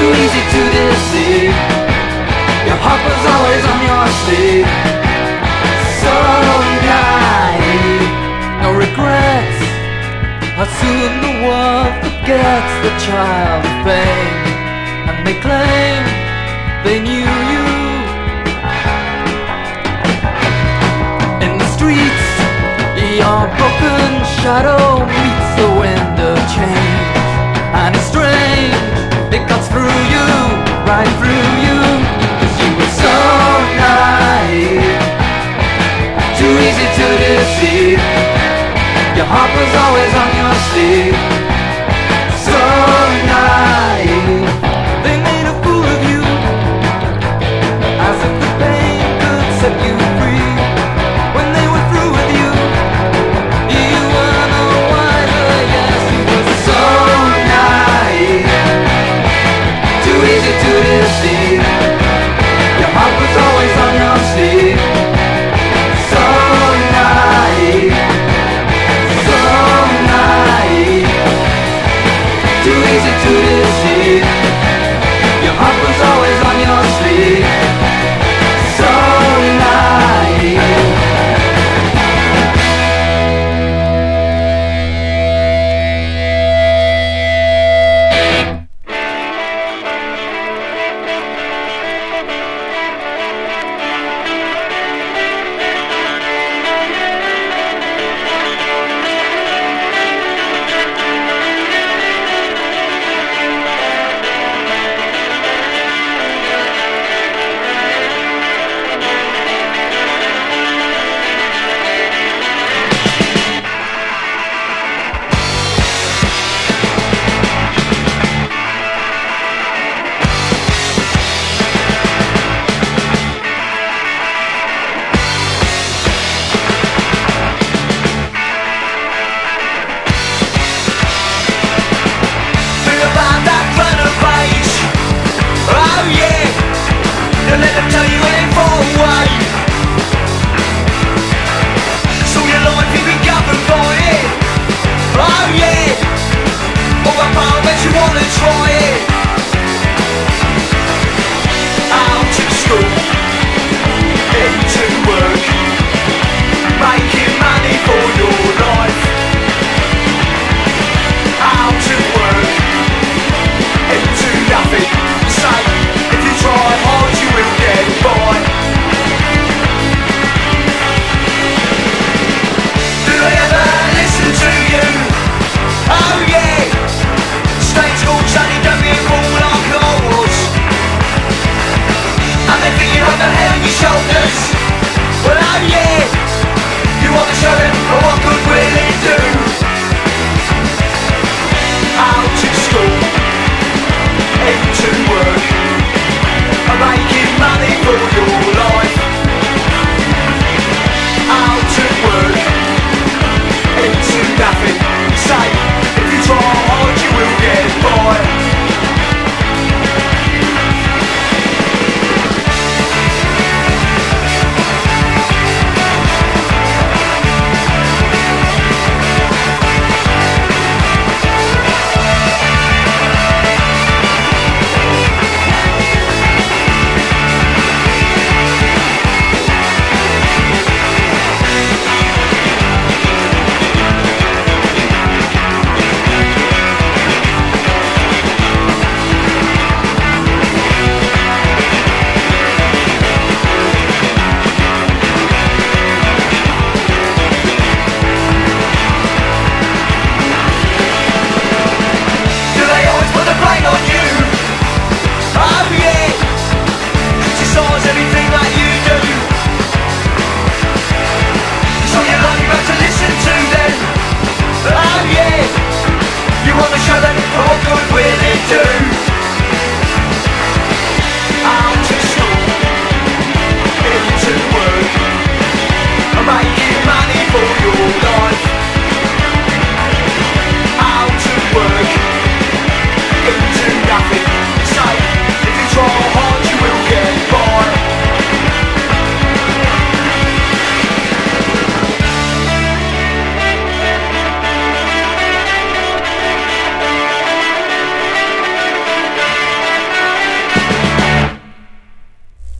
too easy to deceive. Your heart was always on your sleeve. So naive, no regrets. How soon the world forgets the child of fame, and they claim they knew you. In the streets, your broken shadow meets the wind of change, and it's strange, it cuts through you, right through you, 'cause you were so naive, too easy to deceive. Your heart was always on your sleeve. So naive, they made a fool of you, as if the pain could set you free. When they were through with you, you were no wiser. Yes, you were so naive, too easy to deceive. Your heart was always on your sleeve. So naive, so naive.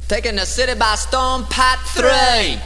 Taking the city by storm, part 3.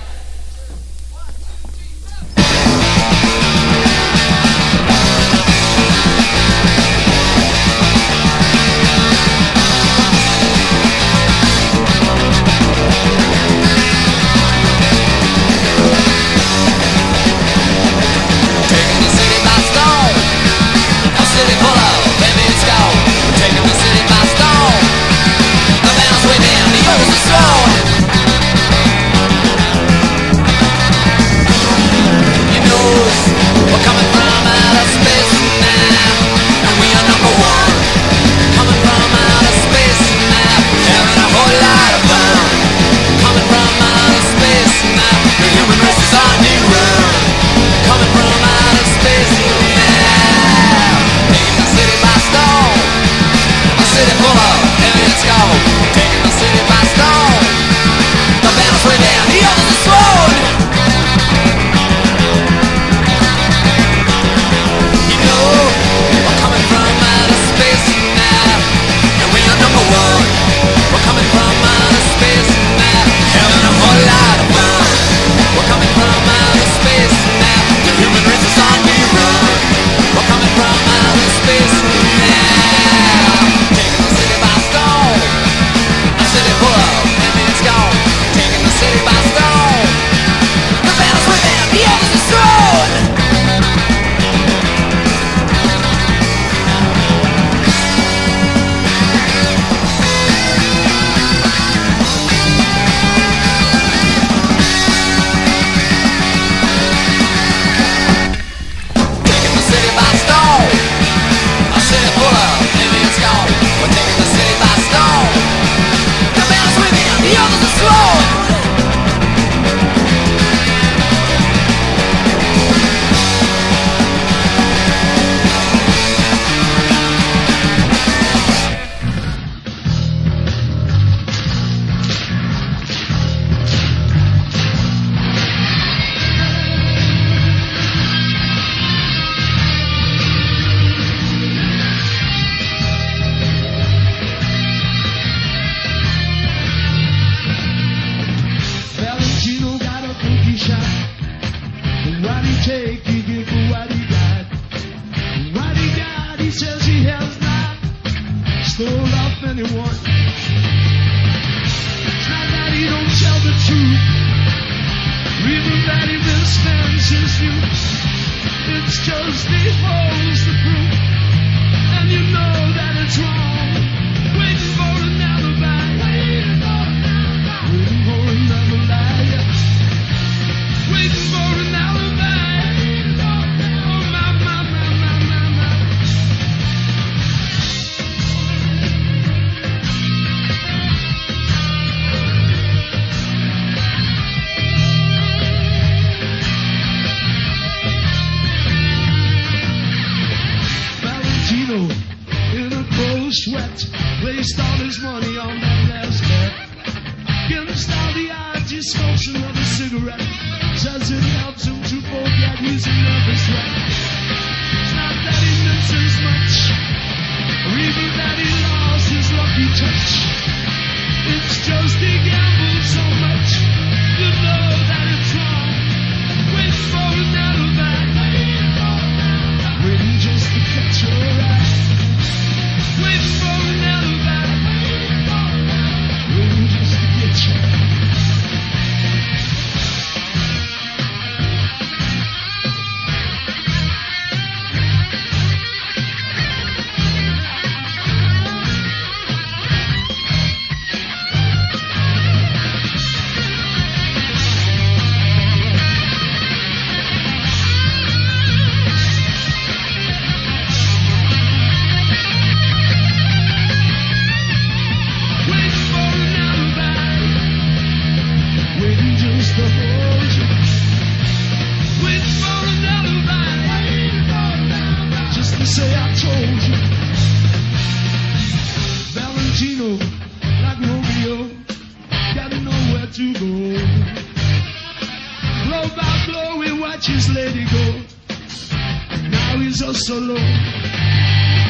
So low.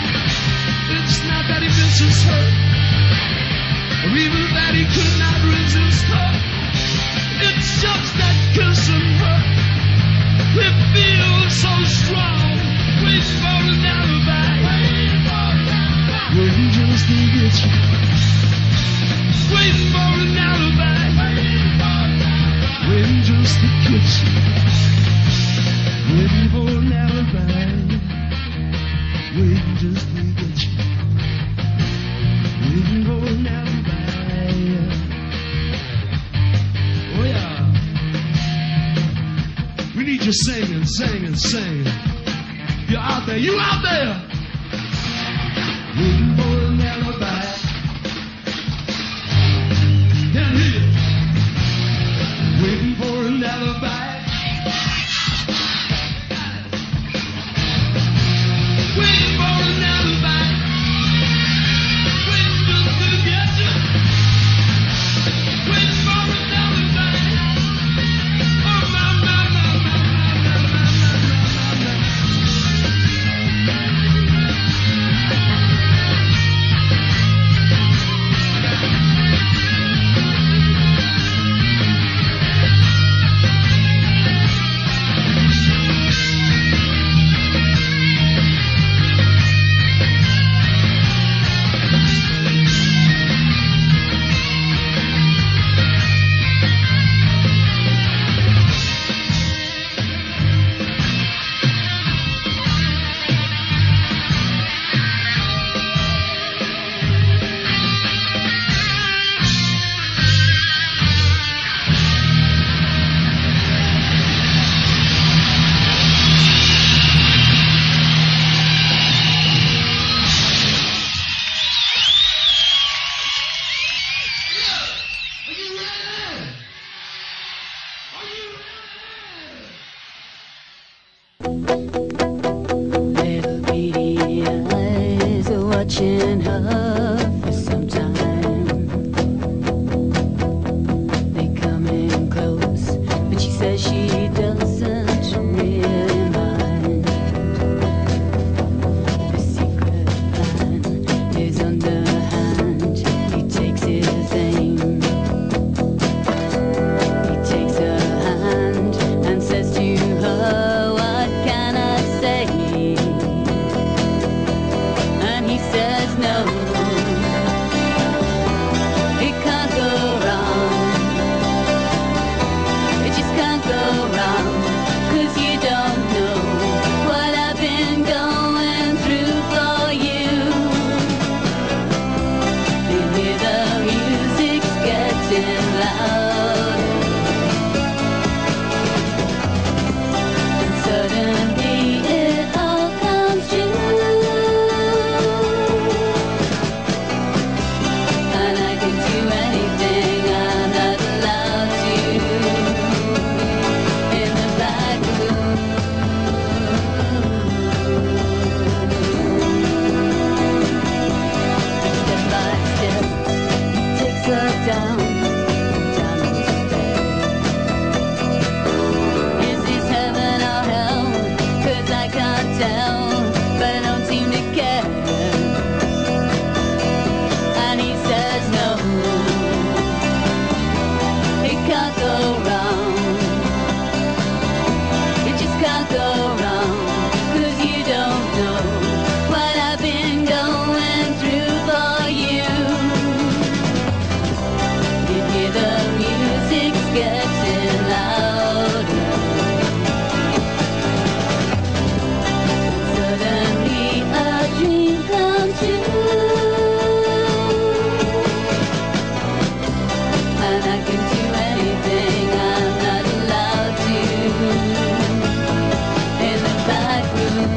It's not that he misses her, or even that he could not resist. across the kitchen, waiting for an alibi, waiting just to get you, waiting for an alibi. Oh yeah, we need you singing, singing, singing. You're out there, you out there, waiting for an alibi. Down here, waiting for an alibi. Waiting for an alibi. Waiting just to get you. Waiting for an alibi. Oh my, my, my, my, my, my, my, Little beady eyes are watching her for some time. They come in close, but she says she doesn't really mind. The secret plan is underhand. He takes his aim. He takes her hand and says to her, "What can I say?" And he says, "No, it can't go wrong. It just can't go wrong, 'cause you don't know what I've been going through for you." You hear the music's getting louder, and suddenly it all comes true. And I can do anything I'm not allowed to in the back room. Step by step, he takes her down the stairs. Is this heaven or hell? 'Cause I can't tell, but I don't seem to care. And he says, "No, it can't go wrong. It just can't go wrong, 'cause you don't know what I've been going through for you." You hear the music's getting louder. Suddenly a dream comes true, and I can do anything I'm not allowed to in the back room.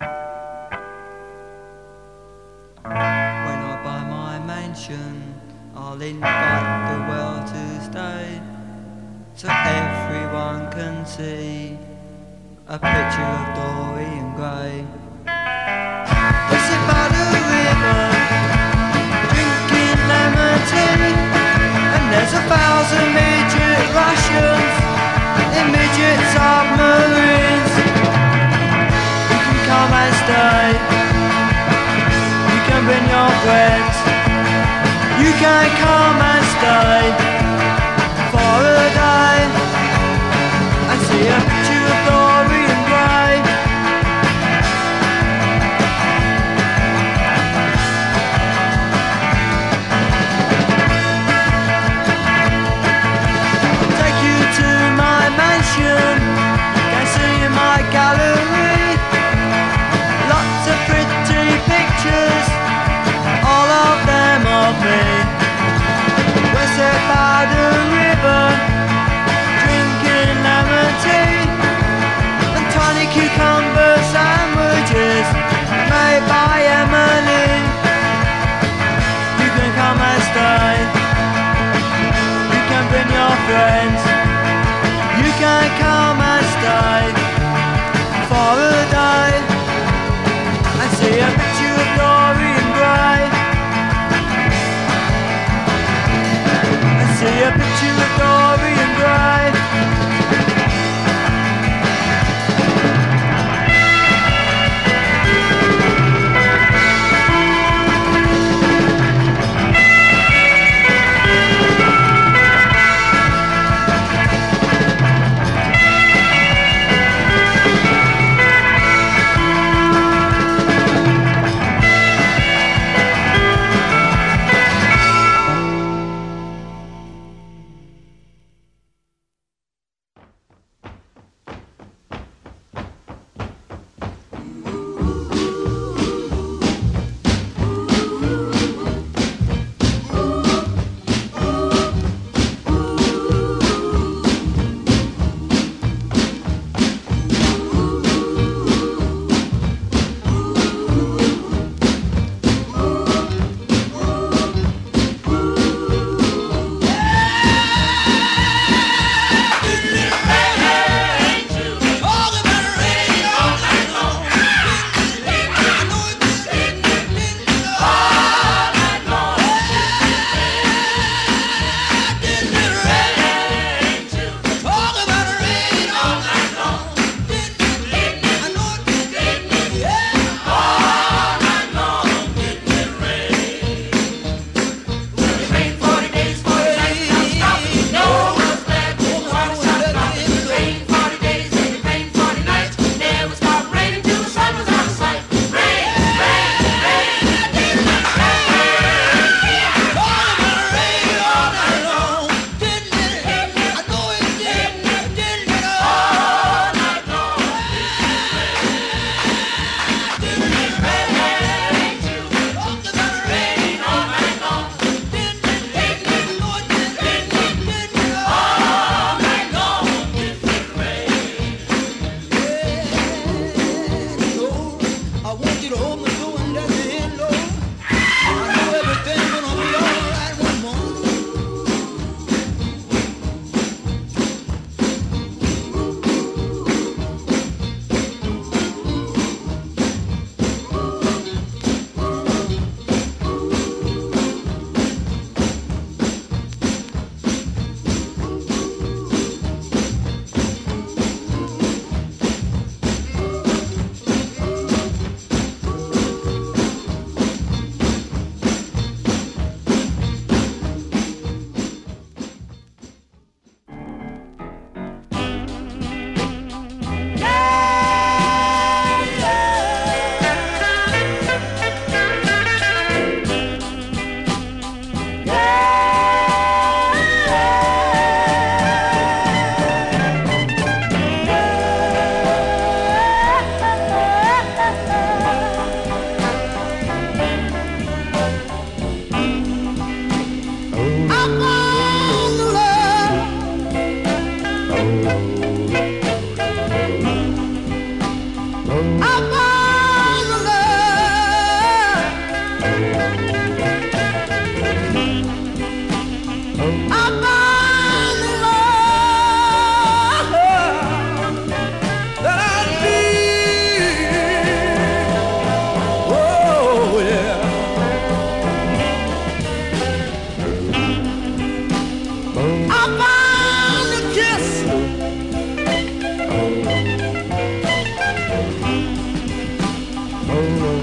When I buy my mansion, I'll invite the world to stay, so everyone can see a picture of Dorian Gray. They sit by the river, drinking lemon tea, and there's 1,000 midget Russians in midget submarines. You can come and stay, you can bring your friends, you can come and stay for a day and see a picture of Dorian Gray. Take you to my mansion, can see in my gallery lots of pretty pictures, all of them of me.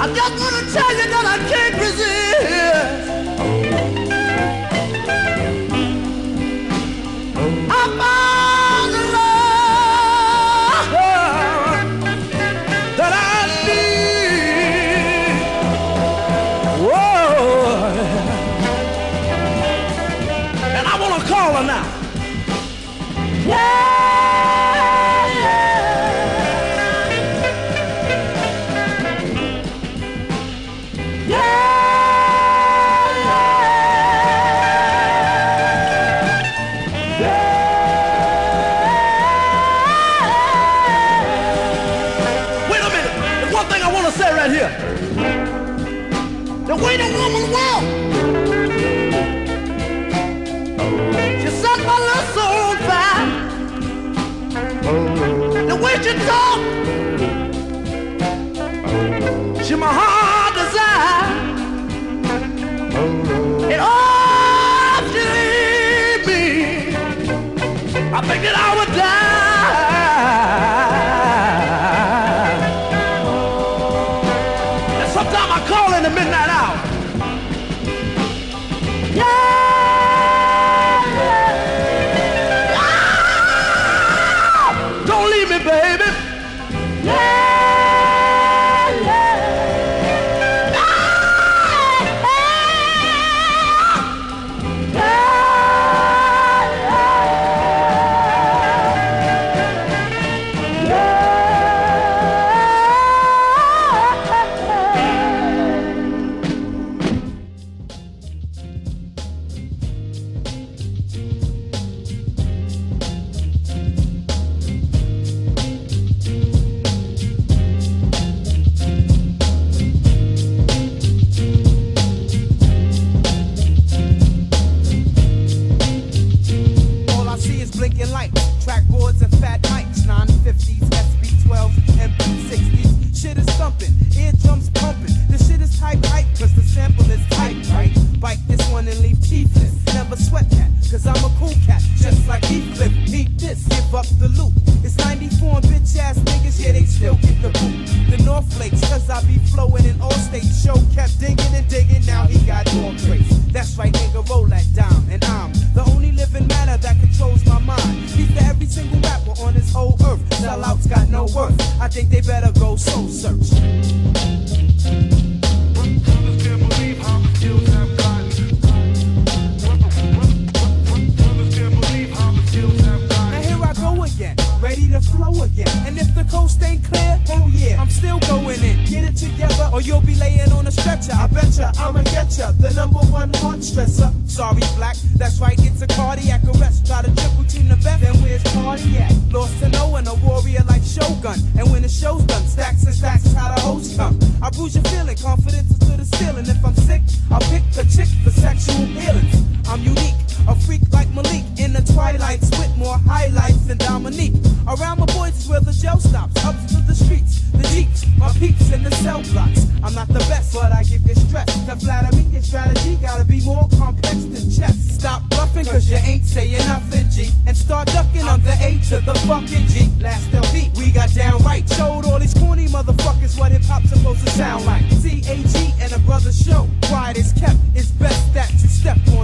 I just want to tell you that I can't resist. I found the love that I need. Whoa. And I want to call her now. Yeah. The way the woman walk, she set my little soul on fire. The way she talk, she my heart desire. And oh, if she leave me, I think that I would die. And sometimes I call in the midnight hour. Don't leave me, baby. Sound like CAG and a brother show. Quiet is kept. It's best that you step on